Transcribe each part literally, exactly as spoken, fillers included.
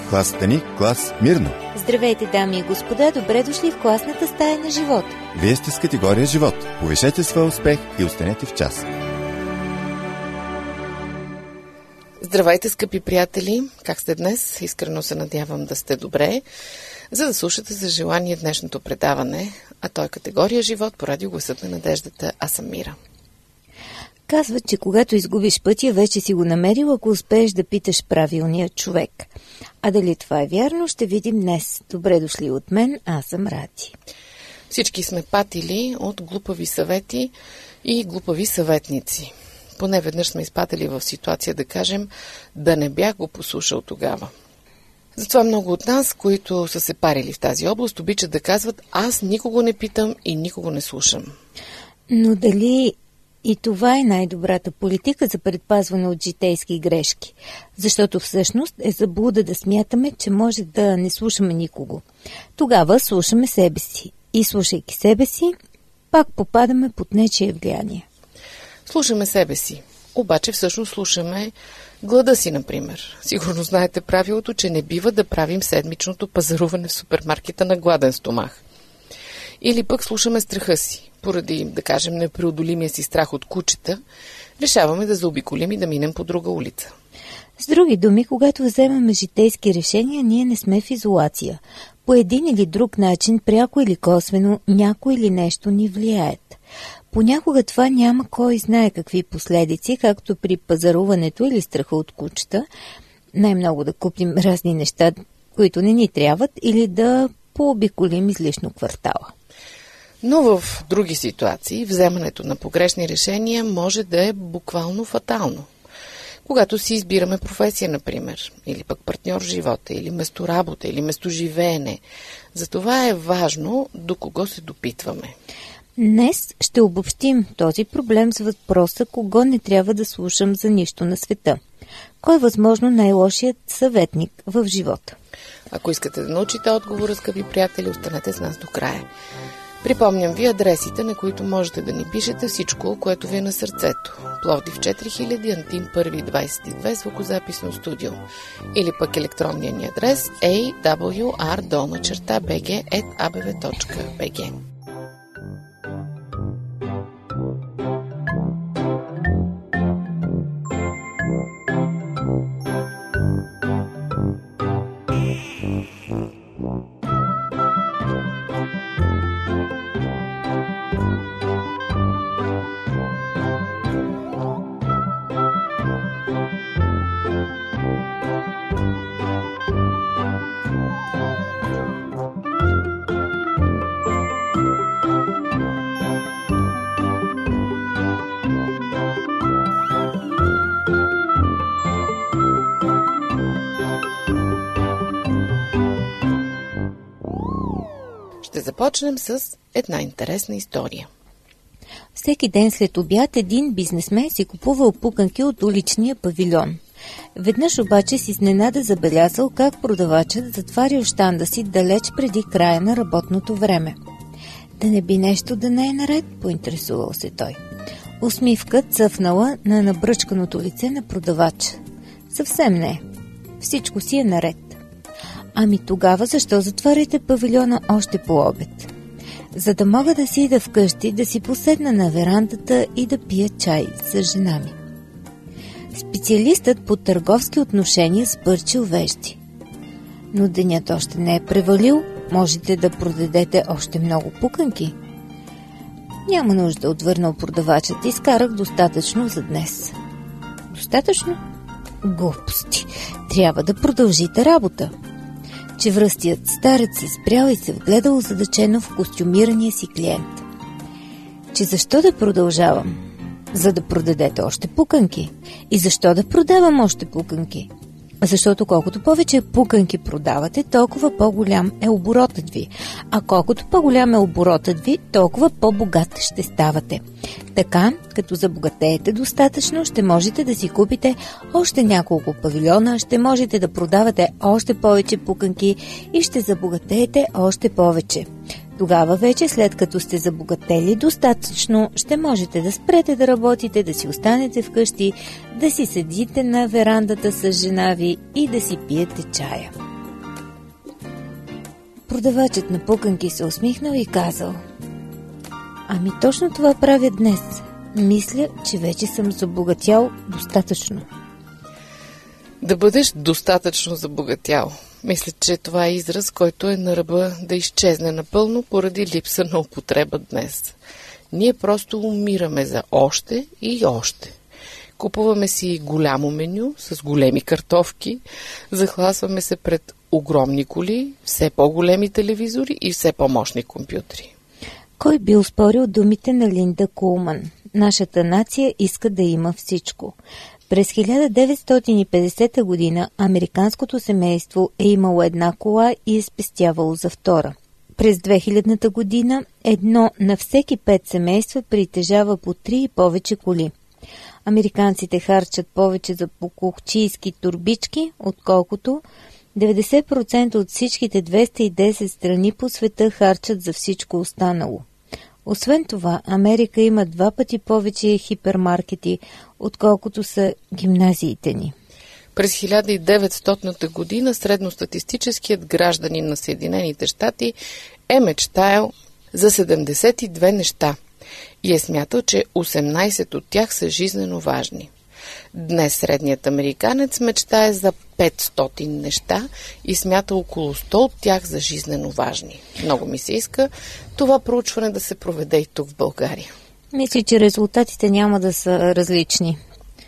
Клас Стани, клас Мирно. Здравейте, дами и господа, добре дошли в класната стая на живот. Вие сте с категория живот. Повишете своя успех и останете в час. Здравейте, скъпи приятели! Как сте днес? Искрено се надявам да сте добре, за да слушате за желание днешното предаване, а то е категория живот по радио Гласът на надеждата. Аз съм Мира. Казват, че когато изгубиш пътя, вече си го намерил, ако успееш да питаш правилния човек. А дали това е вярно, ще видим днес. Добре дошли от мен, аз съм Ради. Всички сме патили от глупави съвети и глупави съветници. Поне веднъж сме изпадали в ситуация да кажем, да не бях го послушал тогава. Затова много от нас, които са се парили в тази област, обичат да казват, аз никого не питам и никого не слушам. Но дали и това е най-добрата политика за предпазване от житейски грешки? Защото всъщност е заблуда да смятаме, че може да не слушаме никого. Тогава слушаме себе си. И слушайки себе си, пак попадаме под нечие влияние. Слушаме себе си, обаче всъщност слушаме глада си, например. Сигурно знаете правилото, че не бива да правим седмичното пазаруване в супермаркета на гладен стомах. Или пък слушаме страха си. Поради, да кажем, непреодолимия си страх от кучета, решаваме да заобиколим и да минем по друга улица. С други думи, когато вземаме житейски решения, ние не сме в изолация. По един или друг начин, пряко или косвено, някой или нещо ни влияят. Понякога това няма кой знае какви последици, както при пазаруването или страха от кучета, най-много да купим разни неща, които не ни трябват, или да пообиколим излишно квартала. Но в други ситуации вземането на погрешни решения може да е буквално фатално. Когато си избираме професия, например, или пък партньор в живота, или месторабота, или местоживеене, затова е важно до кого се допитваме. Днес ще обобщим този проблем с въпроса кого не трябва да слушам за нищо на света. Кой е възможно най-лошият съветник в живота? Ако искате да научите отговора, скъпи приятели, останете с нас до края. Припомням ви адресите, на които можете да ни пишете всичко, което ви е на сърцето. Пловдив четири хиляди, Антим първи двайсет и две, звукозаписно студио. Или пък електронния ни адрес ей дабъл ю ар долна черта би джи ет а бе ве точка би джи. Ще започнем с една интересна история. Всеки ден след обяд един бизнесмен си купувал пуканки от уличния павилион. Веднъж обаче си изненада забелязал как продавачът затварял щанда си далеч преди края на работното време. Да не би нещо да не е наред, поинтересувал се той. Усмивка цъфнала на набръчканото лице на продавача. Съвсем не. Всичко си е наред. Ами тогава защо затваряте павилиона още по обед? За да мога да си ида вкъщи, да си поседна на верандата и да пия чай с жена ми. Специалистът по търговски отношения сбърчил вежди. Но денят още не е превалил, можете да продадете още много пуканки. Няма нужда, отвърнал продавачът, изкарах достатъчно за днес. Достатъчно? Глупости, трябва да продължите работа. Чевръстият старец се спрял и се вгледал задачено в костюмирания си клиент. Че защо да продължавам? За да продадете още пуканки. И защо да продавам още пуканки? Защото колкото повече пуканки продавате, толкова по-голям е оборотът ви. А колкото по-голям е оборотът ви, толкова по-богат ще ставате. Така, като забогатеете достатъчно, ще можете да си купите още няколко павилиона, ще можете да продавате още повече пуканки и ще забогатеете още повече. Тогава вече, след като сте забогатели достатъчно, ще можете да спрете да работите, да си останете вкъщи, да си седите на верандата с жена ви и да си пиете чая. Продавачът на пуканки се усмихнал и казал: ами точно това правя днес. Мисля, че вече съм забогатял достатъчно. Да бъдеш достатъчно забогатял. Мисля, че това е израз, който е на ръба да изчезне напълно поради липса на употреба днес. Ние просто умираме за още и още. Купуваме си голямо меню с големи картофки, захласваме се пред огромни коли, все по-големи телевизори и все по-мощни компютри. Кой би оспорил думите на Линда Кулман? Нашата нация иска да има всичко. През хиляда деветстотин и петдесета година американското семейство е имало една кола и е спестявало за втора. През две хилядната година едно на всеки пет семейства притежава по три и повече коли. Американците харчат повече за покухчийски турбички, отколкото деветдесет процента от всичките двеста и десет страни по света харчат за всичко останало. Освен това, Америка има два пъти повече хипермаркети, отколкото са гимназиите ни. През хиляда и деветстотната година средностатистическият гражданин на Съединените щати е мечтаял за седемдесет и две неща и е смятал, че осемнайсет от тях са жизнено важни. Днес средният американец мечтае за петстотин неща и смята около сто от тях за жизнено важни. Много ми се иска това проучване да се проведе и тук в България. Мисля, че резултатите няма да са различни.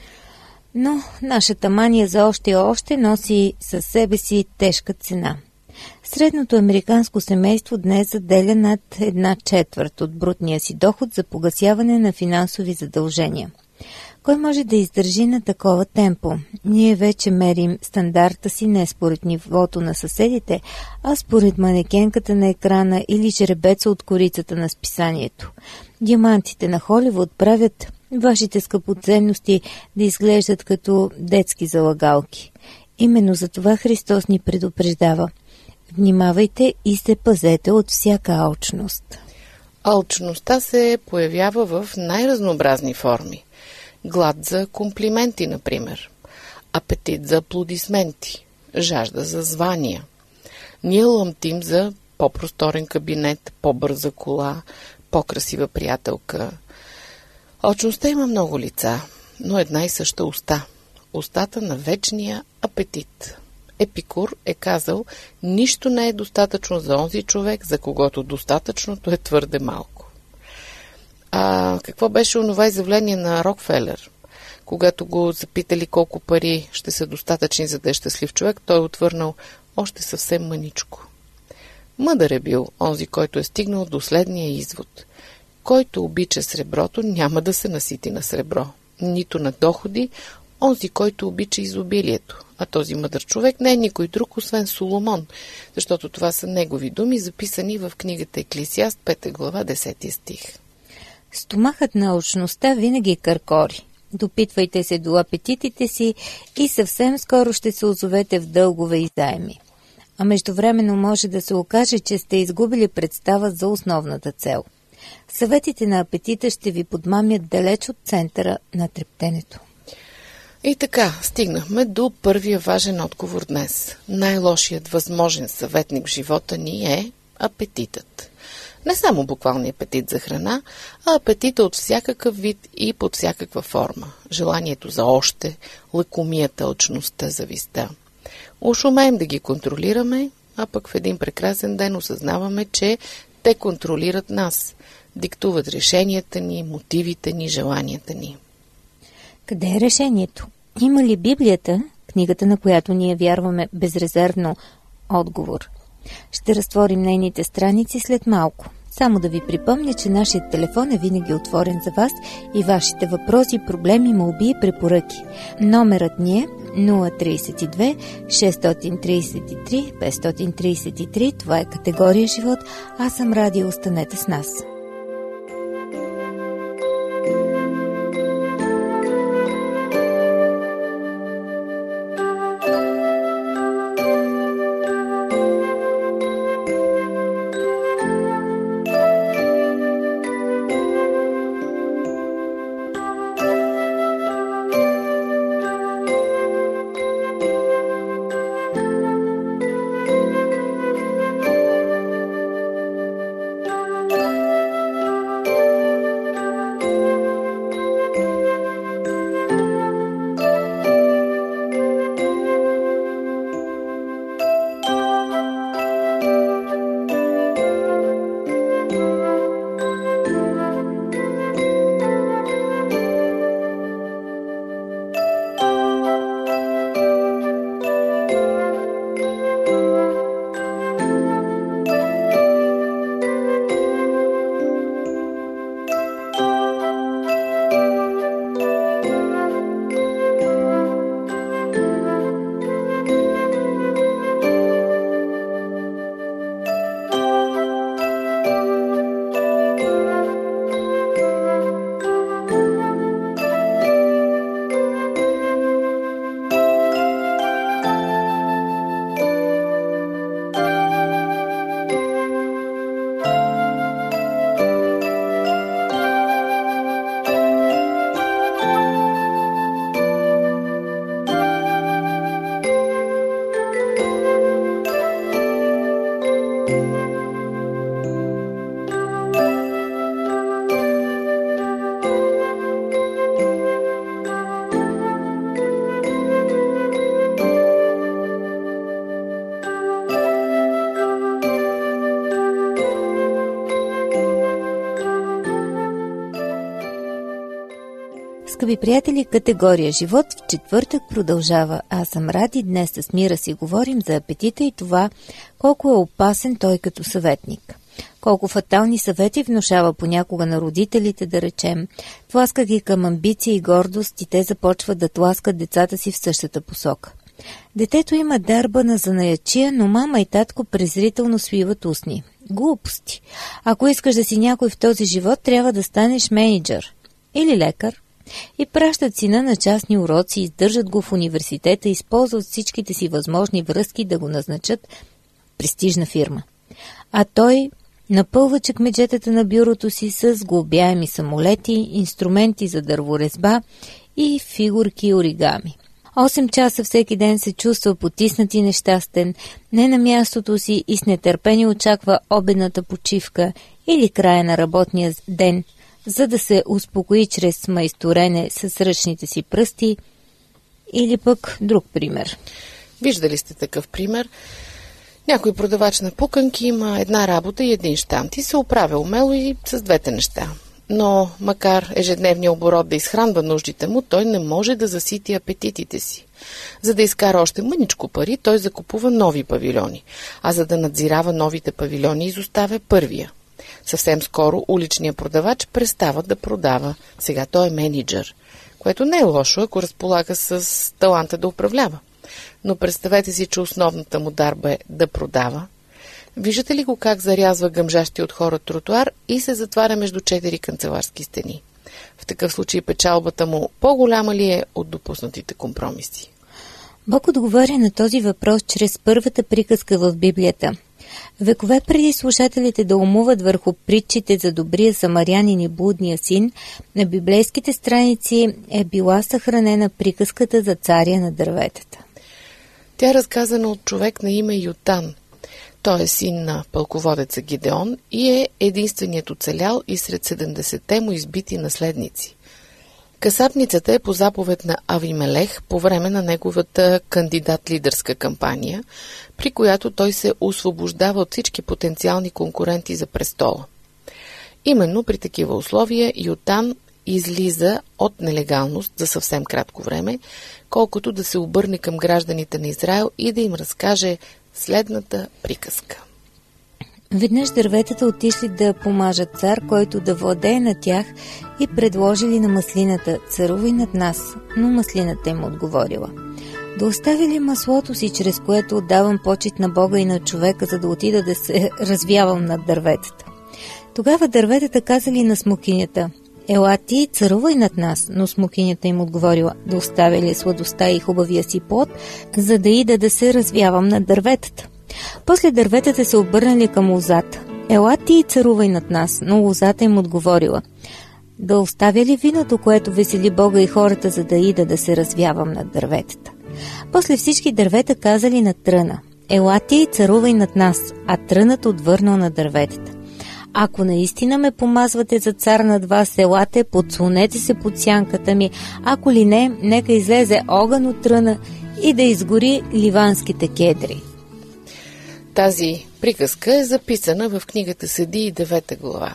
Но нашата мания за още и още носи със себе си тежка цена. Средното американско семейство днес заделя над една четвърт от брутния си доход за погасяване на финансови задължения. Кой може да издържи на такова темпо? Ние вече мерим стандарта си не според нивото на съседите, а според манекенката на екрана или жеребеца от корицата на списанието. Диамантите на Холивуд правят вашите скъпоценности да изглеждат като детски залагалки. Именно за това Христос ни предупреждава: внимавайте и се пазете от всяка алчност. Алчността се появява в най-разнообразни форми. Глад за комплименти, например. Апетит за аплодисменти. Жажда за звания. Ние лъмтим за по-просторен кабинет, по-бърза кола, по-красива приятелка. Алчността има много лица, но една и съща уста. Устата на вечния апетит. Епикур е казал: нищо не е достатъчно за онзи човек, за когото достатъчното е твърде малко. А какво беше онова изявление на Рокфелер? Когато го запитали колко пари ще са достатъчни за да е щастлив човек, той отвърнал: още съвсем мъничко. Мъдър е бил онзи, който е стигнал до следния извод: който обича среброто, няма да се насити на сребро, нито на доходи, онзи, който обича изобилието. А този мъдър човек не е никой друг, освен Соломон, защото това са негови думи, записани в книгата Еклесиаст, пета глава, десети стих. Стомахът на алчността винаги къркори. Допитвайте се до апетитите си и съвсем скоро ще се озовете в дългове и заеми. А междувременно може да се окаже, че сте изгубили представа за основната цел. Съветите на апетита ще ви подмамят далеч от центъра на трептенето. И така, стигнахме до първия важен отговор днес. Най-лошият възможен съветник в живота ни е апетитът. Не само буквалния апетит за храна, а апетита от всякакъв вид и под всякаква форма. Желанието за още, лакомията, алчността, завистта. Уж умеем да ги контролираме, а пък в един прекрасен ден осъзнаваме, че те контролират нас, диктуват решенията ни, мотивите ни, желанията ни. Къде е решението? Има ли Библията, книгата, на която ние вярваме безрезервно, отговор? Ще разтворим нейните страници след малко. Само да ви припомня, че нашият телефон е винаги отворен за вас и вашите въпроси, проблеми, молби и препоръки. Номерът ни е нула три две шест три три пет три три. Това е категория живот. Аз съм Радио. Останете с нас. Скъпи приятели, категория живот в четвъртък продължава. Аз съм Ради, днес с Мира си говорим за апетита и това колко е опасен той като съветник. Колко фатални съвети внушава понякога на родителите, да речем. Тласка ги към амбиция и гордост и те започват да тласкат децата си в същата посока. Детето има дарба на занаятчия, но мама и татко презрително свиват устни. Глупости. Ако искаш да си някой в този живот, трябва да станеш мениджър или лекар. И пращат сина на частни уроци, издържат го в университета, използват всичките си възможни връзки да го назначат престижна фирма. А той напълва чекмеджетата на бюрото си с глобяеми самолети, инструменти за дърворезба и фигурки оригами. Осем часа всеки ден се чувства потиснат и нещастен, не на мястото си и с нетърпение очаква обедната почивка или края на работния ден, за да се успокои чрез майсторене с ръчните си пръсти, или пък друг пример. Виждали сте такъв пример? Някой продавач на пуканки има една работа и един щант и се оправя умело и с двете неща. Но, макар ежедневния оборот да изхранва нуждите му, той не може да засити апетитите си. За да изкара още мъничко пари, той закупува нови павилиони, а за да надзирава новите павилиони, изоставя първия. Съвсем скоро уличният продавач престава да продава. Сега той е мениджър, което не е лошо, ако разполага с таланта да управлява. Но представете си, че основната му дарба е да продава. Виждате ли го как зарязва гъмжащи от хора тротуар и се затваря между четири канцеларски стени? В такъв случай печалбата му по-голяма ли е от допуснатите компромиси? Бог отговаря на този въпрос чрез първата приказка в Библията. Векове преди слушателите да умуват върху притчите за добрия самарянин и блудния син, на библейските страници е била съхранена приказката за царя на дърветата. Тя е разказана от човек на име Йотан. Той е син на пълководеца Гидеон и е единственият оцелял и сред седемдесетте му избити наследници. Касапницата е по заповед на Авимелех по време на неговата кандидат-лидерска кампания, при която той се освобождава от всички потенциални конкуренти за престола. Именно при такива условия Йотан излиза от нелегалност за съвсем кратко време, колкото да се обърне към гражданите на Израел и да им разкаже следната приказка. Веднъж дърветата отишли да помажат цар, който да владее на тях, и предложили на маслината: царувай над нас, но маслината им отговорила: да остави ли маслото си, чрез което отдавам почит на Бога и на човека, за да отида да се развявам над дърветата? Тогава дърветата казали на смокинята: ела ти, царувай над нас, но смокинята им отговорила: да оставя ли сладостта и хубавия си плод, за да ида да се развявам над дърветата? После дърветата се обърнали към лозата: ела ти и царувай над нас, но лозата им отговорила: да оставя ли виното, което весели Бога и хората, за да ида да се развявам над дърветата? После всички дървета казали на тръна: ела ти и царувай над нас, а трънът отвърнал на дърветата: ако наистина ме помазвате за цар над вас, елате, подслонете се под сянката ми, ако ли не, нека излезе огън от тръна и да изгори ливанските кедри. Тази приказка е записана в книгата Съдии, девета глава.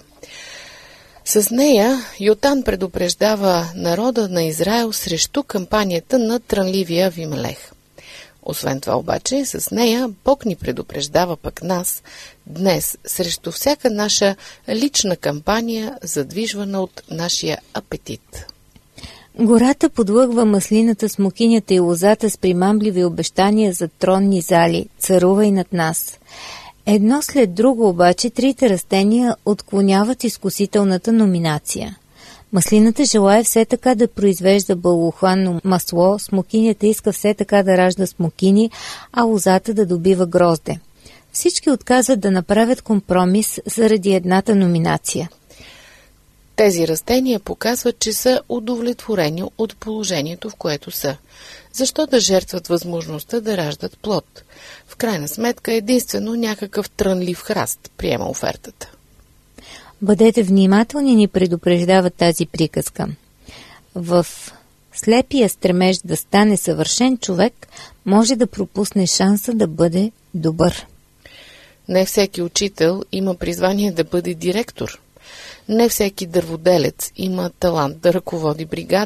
С нея Йотан предупреждава народа на Израел срещу кампанията на трънливия Авимелех. Освен това обаче, с нея Бог ни предупреждава пък нас днес срещу всяка наша лична кампания, задвижвана от нашия апетит. Гората подлъгва маслината, смокинята и лозата с примамливи обещания за тронни зали: царувай над нас. Едно след друго обаче трите растения отклоняват изкусителната номинация. Маслината желае все така да произвежда бългохланно масло, смокинята иска все така да ражда смокини, а лозата да добива грозде. Всички отказват да направят компромис заради едната номинация. Тези растения показват, че са удовлетворени от положението, в което са. Защо да жертват възможността да раждат плод? В крайна сметка единствено някакъв трънлив храст приема офертата. Бъдете внимателни, ни предупреждава тази приказка. В слепия стремеж да стане съвършен човек може да пропусне шанса да бъде добър. Не всеки учител има призвание да бъде директор. Не всеки дърводелец има талант да ръководи бригада.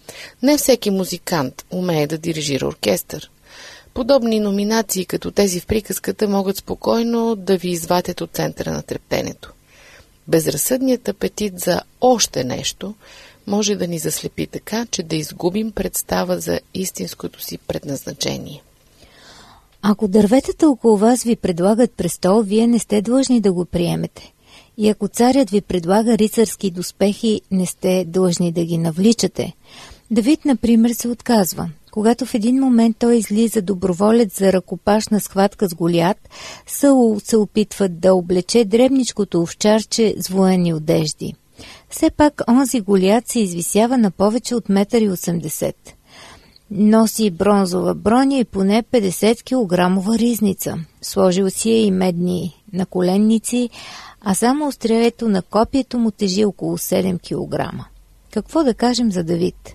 Не всеки музикант умее да дирижира оркестър. Подобни номинации като тези в приказката могат спокойно да ви извадят от центъра на трептенето. Безразсъдният апетит за още нещо може да ни заслепи така, че да изгубим представа за истинското си предназначение. Ако дърветата около вас ви предлагат престол, вие не сте длъжни да го приемете. И ако царят ви предлага рицарски доспехи, не сте длъжни да ги навличате. Давид, например, се отказва. Когато в един момент той излиза доброволец за ръкопашна схватка с Голиат, Саул се опитва да облече дребничкото овчарче с военни одежди. Все пак онзи Голиат се извисява на повече от метър и осемдесет. Носи бронзова броня и поне петдесет килограмова ризница. Сложил си е и медни наколенници, а само острието на копието му тежи около седем килограма. Какво да кажем за Давид?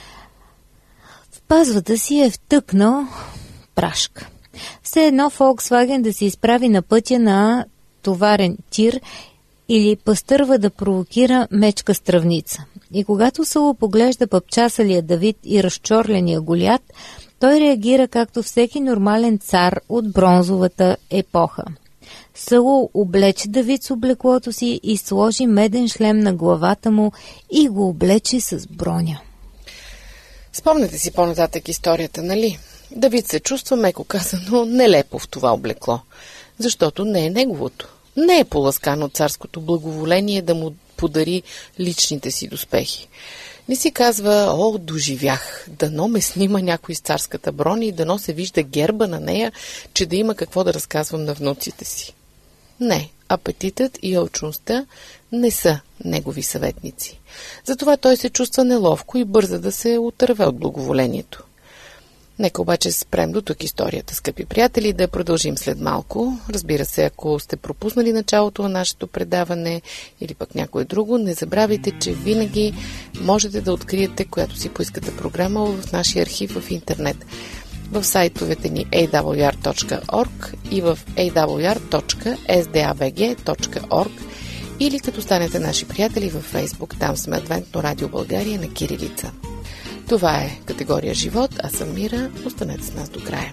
В пазвата си е втъкнал прашка. Все едно Volkswagen да се изправи на пътя на товарен тир или пастърва да провокира мечка с тръвница. И когато Саул поглежда пъпчасалия Давид и разчорления Голиат, той реагира както всеки нормален цар от бронзовата епоха. Саул облече Давид с облеклото си и сложи меден шлем на главата му и го облече с броня. Спомняте си по-нататък историята, нали? Давид се чувства, меко казано, нелепо в това облекло, защото не е неговото. Не е поласкан от царското благоволение да му подари личните си доспехи. Не си казва: о, доживях, дано ме снима някой с царската броня и дано се вижда герба на нея, че да има какво да разказвам на внуците си. Не, апетитът и алчността не са негови съветници. Затова той се чувства неловко и бърза да се отърве от благоволението. Нека обаче спрем до тук историята, скъпи приятели, да продължим след малко. Разбира се, ако сте пропуснали началото на нашето предаване или пък някое друго, не забравяйте, че винаги можете да откриете, която си поискате програма в нашия архив в интернет. В сайтовете ни ей дабъл ю ар точка орг и в ей дабъл ю ар точка ес ди ей би джи точка орг или като станете наши приятели във Фейсбук, там сме Адвентно радио България на кирилица. Това е категория живот, аз съм Мира, останете с нас до края.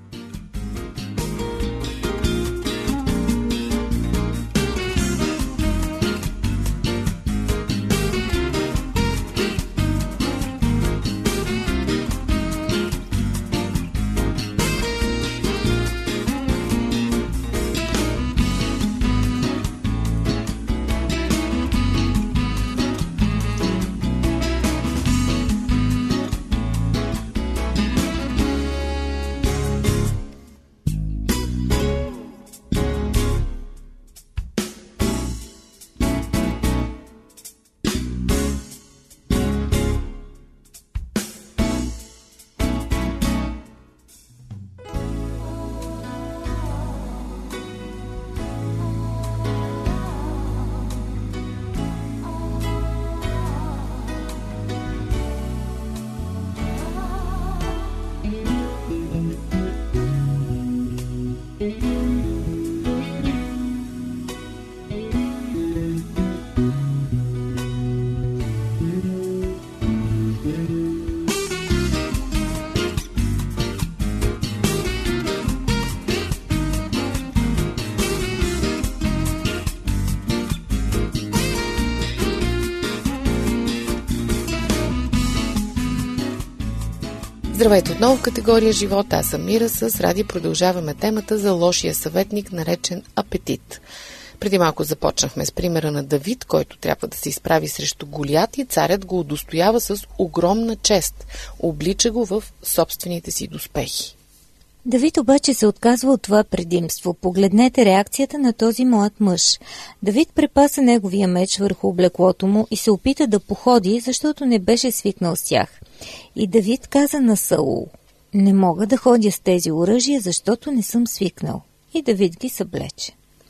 Здравейте отново в категория живот. Аз съм Мира. С Ради продължаваме темата за лошия съветник, наречен апетит. Преди малко започнахме с примера на Давид, който трябва да се изправи срещу Голиат и царят го удостоява с огромна чест. Облича го в собствените си доспехи. Давид обаче се отказва от това предимство. Погледнете реакцията на този млад мъж. Давид препаса неговия меч върху облеклото му и се опита да походи, защото не беше свикнал с тях. И Давид каза на Саул: не мога да ходя с тези оръжия, защото не съм свикнал. И Давид ги съблече.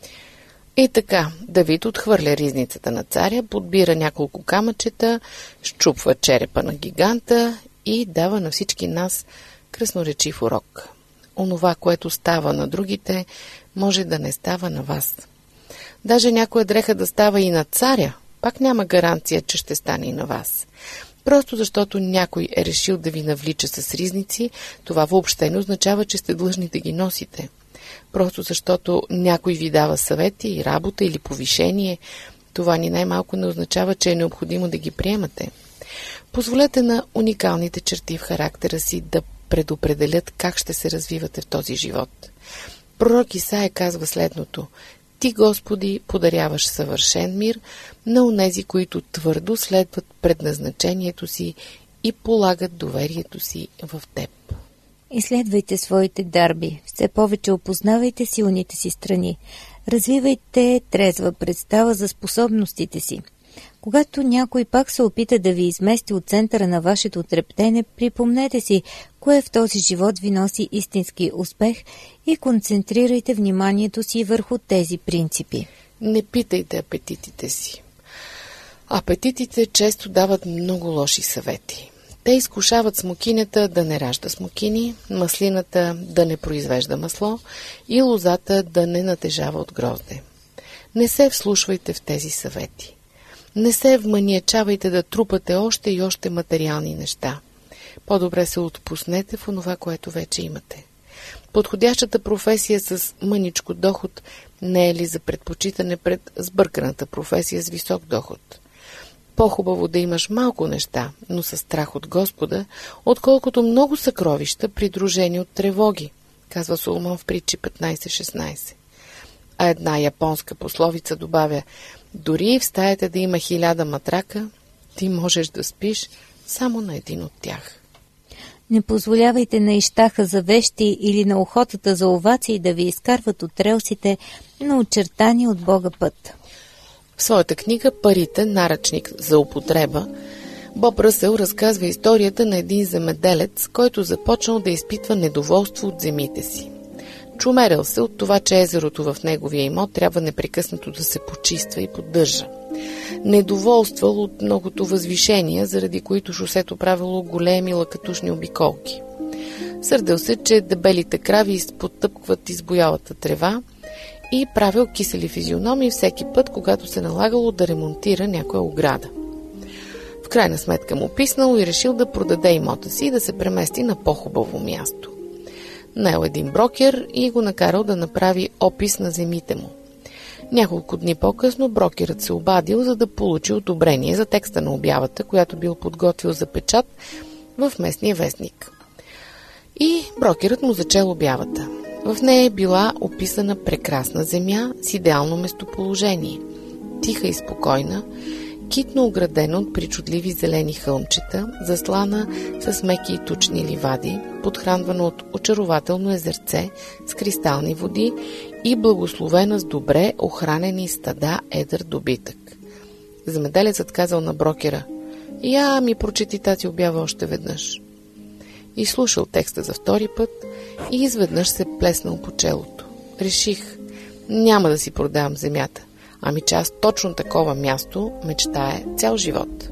И така, Давид отхвърля ризницата на царя, подбира няколко камъчета, счупва черепа на гиганта и дава на всички нас красноречив урок. Онова, което става на другите, може да не става на вас. Даже някоя дреха да става и на царя, пак няма гаранция, че ще стане и на вас. Просто защото някой е решил да ви навлича с ризници, това въобще не означава, че сте длъжни да ги носите. Просто защото някой ви дава съвети и работа или повишение, това ни най-малко не означава, че е необходимо да ги приемате. Позволете на уникалните черти в характера си да предопределят как ще се развивате в този живот. Пророк Исаия казва следното: Ти, Господи, подаряваш съвършен мир на онези, които твърдо следват предназначението си и полагат доверието си в Теб. Изследвайте своите дарби, все повече опознавайте силните си страни, развивайте трезва представа за способностите си. Когато някой пак се опита да ви измести от центъра на вашето трептене, припомнете си, кое в този живот ви носи истински успех и концентрирайте вниманието си върху тези принципи. Не питайте апетитите си. Апетитите често дават много лоши съвети. Те изкушават смокинята да не ражда смокини, маслината да не произвежда масло и лозата да не натежава от грозде. Не се вслушвайте в тези съвети. Не се вманиечавайте да трупате още и още материални неща. По-добре се отпуснете в онова, което вече имате. Подходящата професия с мъничко доход не е ли за предпочитане пред сбърканата професия с висок доход? По-хубаво да имаш малко неща, но със страх от Господа, отколкото много съкровища, придружени от тревоги, казва Соломон в Притчи петнайсет шестнайсет. А една японска пословица добавя: дори в стаята да има хиляда матрака, ти можеш да спиш само на един от тях. Не позволявайте на ищаха за вещи или на охотата за овации да ви изкарват от релсите на очертания от Бога път. В своята книга «Парите. Наръчник за употреба» Боб Ръсел разказва историята на един земеделец, който започнал да изпитва недоволство от земите си. Чумерил се от това, че езерото в неговия имот трябва непрекъснато да се почиства и поддържа. Недоволствал от многото възвишения, заради които шосето правило големи лакатушни обиколки. Сърдил се, че дебелите крави изпотъпкват избоялата трева и правил кисели физиономии всеки път, когато се налагало да ремонтира някоя ограда. В крайна сметка му писнал и решил да продаде имота си и да се премести на по-хубаво място. Наел един брокер и го накарал да направи опис на земите му. Няколко дни по-късно брокерът се обадил, за да получи одобрение за текста на обявата, която бил подготвил за печат в местния вестник. И брокерът му зачел обявата. В нея е била описана прекрасна земя с идеално местоположение, тиха и спокойна, китно оградена от причудливи зелени хълмчета, заслана с меки и тучни ливади, подхранвана от очарователно езерце с кристални води и благословена с добре охранени стада едър добитък. Земеделецът казал на брокера: «Я ми прочети тази обява още веднъж». И слушал текста за втори път и изведнъж се плеснал по челото. Реших, няма да си продавам земята, ами че аз точно такова място мечтае цял живот.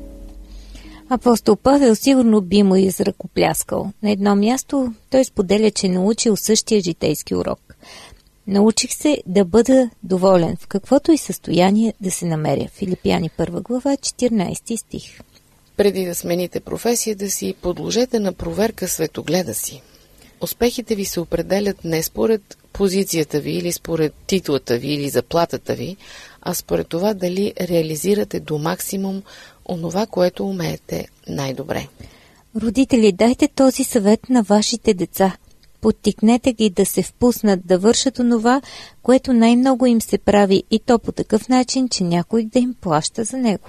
Апостол Павел сигурно би му изръкопляскал. На едно място той споделя, че научил същия житейски урок. Научих се да бъда доволен в каквото и състояние да се намеря. Филипяни първа глава, четиринайсети стих. Преди да смените професията си, подложете на проверка светогледа си. Успехите ви се определят не според позицията ви или според титлата ви или заплатата ви, а според това дали реализирате до максимум онова, което умеете най-добре. Родители, дайте този съвет на вашите деца. Подтикнете ги да се впуснат да вършат онова, което най-много им се прави, и то по такъв начин, че някой да им плаща за него.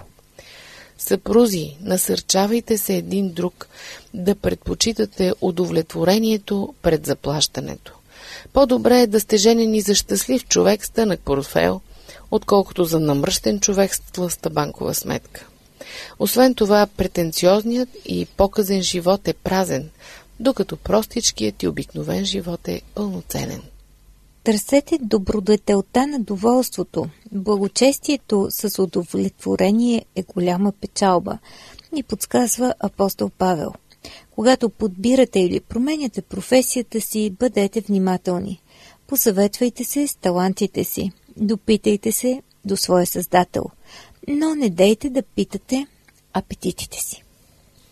Съпрузи, насърчавайте се един друг да предпочитате удовлетворението пред заплащането. По-добре е да сте женени за щастлив човек с тънък портфейл, отколкото за намръщен човек с тлъста банкова сметка. Освен това, претенциозният и показен живот е празен, докато простичкият и обикновен живот е пълноценен. Търсете добродетелта на доволството. Благочестието с удовлетворение е голяма печалба, ни подсказва апостол Павел. Когато подбирате или променяте професията си, бъдете внимателни. Посъветвайте се с талантите си. Допитайте се до своя Създател. Но не дейте да питате апетитите си.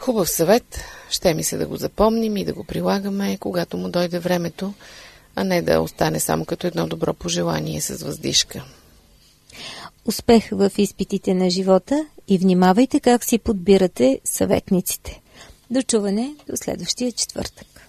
Хубав съвет, ще ми се да го запомним и да го прилагаме, когато му дойде времето, а не да остане само като едно добро пожелание с въздишка. Успех в изпитите на живота и внимавайте как си подбирате съветниците. До чуване до следващия четвъртък.